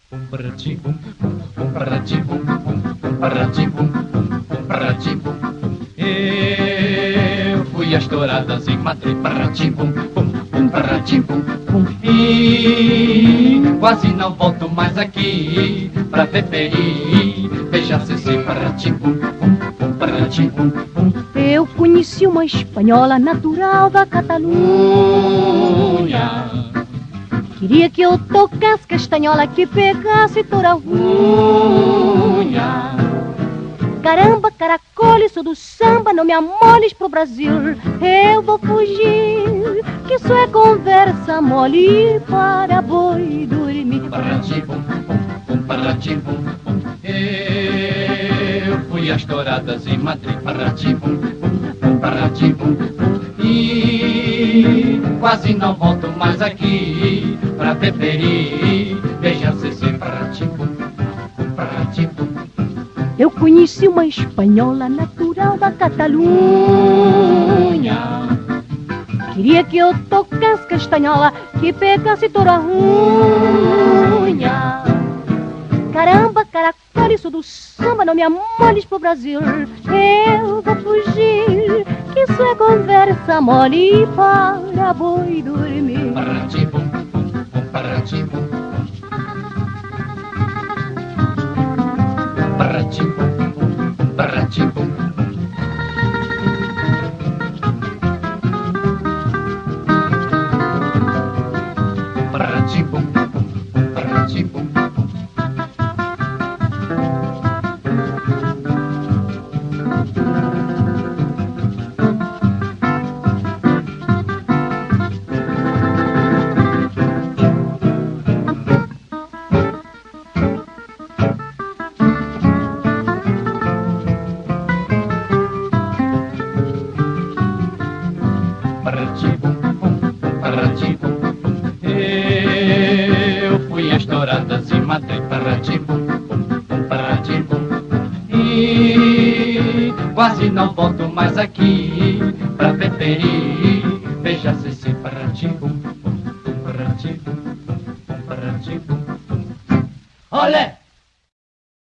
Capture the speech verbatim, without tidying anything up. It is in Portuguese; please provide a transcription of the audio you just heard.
Bum para ti bum, bum para ti bum, bum para ti bum, bum para ti bum. Eu fui às touradas e matei para ti bum, bum, bum para ti bum, bum. E quase não volto mais aqui pra Peperi. Beija Ceci para ti bum, bum, bum para ti bum, bum. Eu conheci uma espanhola natural da Catalunha. Queria que eu tocasse castanhola, que pegasse toda a unha. Caramba, caracole, sou do samba, não me amoles pro Brasil. Eu vou fugir, que isso é conversa mole para boi dormir. Para ti bum, bum, bum para ti bum, bum. Eu fui às touradas e matei para ti bum, bum, bum para ti bum, bum. E quase não volto mais aqui pra Peperi. Beija Ceci para ti bum, bum para ti bum. Eu conheci uma espanhola natural da Catalunha. Queria que eu tocasse castanhola, que pegasse toda a unha. Caramba, caracole, sou do samba, não me amoles pro Brasil. Eu vou fugir, que isso é conversa mole para boi dormir. Para ti bum, bum, bum para ti bum. Para ti bum, bum, para ti bum. Para ti bum, bum, para ti bum. Para ti bum, bum, para ti bum, bum. Eu fui às touradas e matei para ti bum, bum, bum para ti bum. E quase não volto mais aqui pra Peperi. Beija Ceci para ti bum, bum, bum para ti bum, bum para ti bum, bum. Olé!